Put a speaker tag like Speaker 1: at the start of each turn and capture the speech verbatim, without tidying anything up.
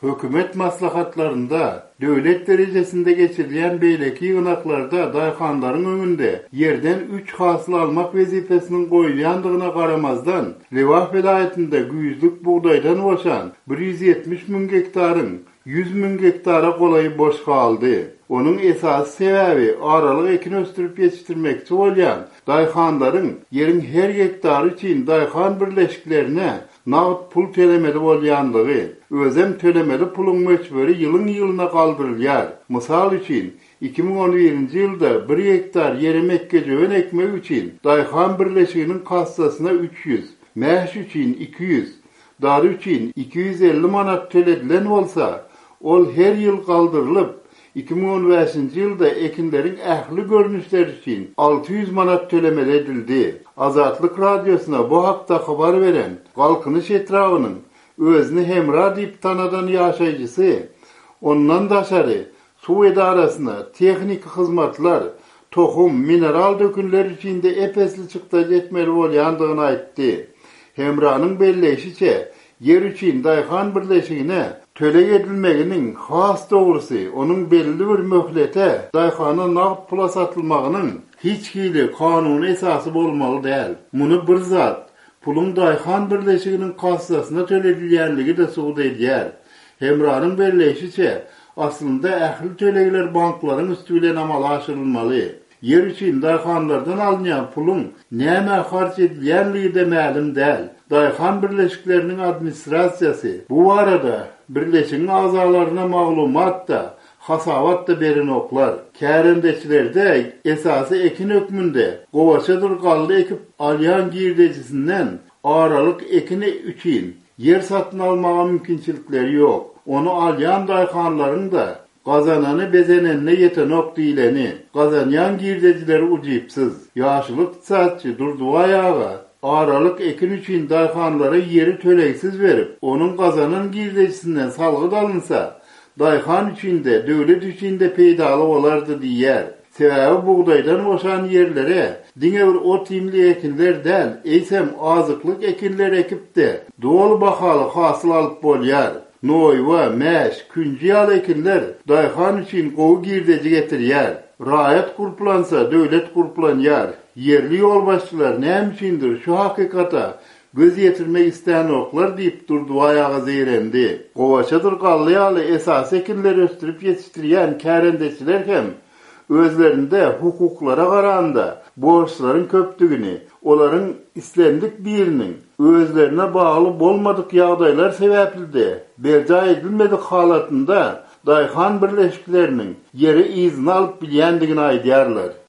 Speaker 1: Hökümet maslahatlarında, dövlet derecesinde geçirilen beyleki yığınaklarda dayhanların önünde yerden üç hasıl almak vazifesinin koyulandığına karamazdan, Levah velayetinde güyüzlük buğdaydan oluşan bir yüz yetmiş bin gektarın yüz bin gektara kolayı boş kaldı. Onun esas sebebi aralık ekin östürüp yetiştirmekçi olan dayhanların yerin her gektarı için dayhan birleşiklerine nağıt pul tölemeli bolyanlığı, özem tölemeli pulun möçberi yılın yılına kaldırılýar. Misal için iki bin on birinji ýylda bir hektar ýere mekkejöwen ekmek için dayhan birleşiginin kassasına üç yüz, mäş için iki yüz, dary için iki yüz elli manat төлedilen bolsa, ol her ýyl kaldırılıp iki bin on beşinji ýylda ekinlerin ähli görnüşleri için altı yüz manat tölemeli edildi. Azatlyk radiosuna bu hakda habar veren Galkynyş etrawynyň özüni Hemra diýip tanadan ýaşaýjysy, ondan daşary suw edarasyna tehnik hyzmatlar, tohum, mineral dökünler içinde epesli çykda jetmeli bolýandygyny aýtdy. Hemranyň belleşiçe, yer üçin dayhan birleşigine töle edilmeginin has dogrusy onun belli bir möhlete dayhana nağd pula satylmagynyň hiç hili kanuny esasy bolmaly däl. Muny bir zat pulun dayhan birleşiginin kassasyna töledilýänligi de suwda edýär. Hemranyň belleşiçe, aslında ähli tölegler banklaryň üstüne amal aşyrylmaly. Yer için dayhanlardan alınýan pulun näme harç edilýänligi de ma'lum däl. Dayhan birleşiklerinin administrasiýasy bu arada birleşigiň azalaryna maglumat da, hasabat da berin oklar. Kärendeçilerde esasy ekin ökmünde gowaçadyr galdy ekip alýan girdejisinden aralyk ekini üçin yer satyn almaga mümkinçilikleri ýok. Onu alýan dayhanlaryň da gazanany bezenenne ýetenok diýileni, gazanýan girdejileri ujypsyz. Ýaşylyk satçy durdy ayaga, aralyk ekin üçin dayhanlara yeri töleksiz verip, onun gazanan girdejisinden salgy alınsa, dayhan üçinde, döwlet üçinde peýdaly bolardy diýär. Sebäbi buğdaydan boşan yerlere diňe bir ot ýimli ekinler däl, eýsem azyklyk ekinler ekipde dol bahaly hasyl alyp bolýar. Noýwa, mäş, künji ýaly ekinler dayhan üçin gowy girdeji getirýär. Raýat guruplansa döwlet gurupanýar. Yerli ýolbaşçylar näme üçindir şu hakykata göz ýetirmek isleýän oklar diýip durdy ayaga zeýrendi. Gowaçadyr gallyýaly esas ekinler östürüp ýetişdirýän kärendeçiler hem özlerinde hukuklara garanda borçlaryň köpdigini, olaryň islendik biriniň özlerine bağlı bolmadyk ýagdaýlar sebäpli berja edilmedik halatynda dayhan birleşikleriniň yeri izin alyp bilýändigini aýdýarlar.